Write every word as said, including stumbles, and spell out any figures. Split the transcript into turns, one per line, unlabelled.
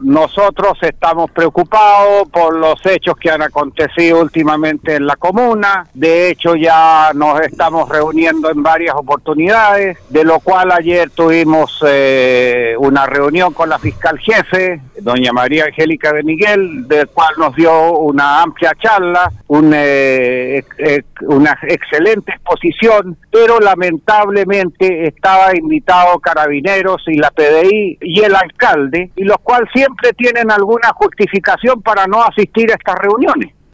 nosotros estamos preocupados por los hechos que han acontecido últimamente en la comuna. De hecho, ya nos estamos reuniendo en varias oportunidades, de lo cual ayer tuvimos eh, una reunión con la fiscal jefe, doña María Angélica de Miguel, del cual nos dio una amplia charla, un, eh, eh, una excelente exposición, pero lamentablemente estaba invitado Carabineros y la P D I y el alcalde, y los cuales siempre tienen alguna justificación para no asistir a estas reuniones.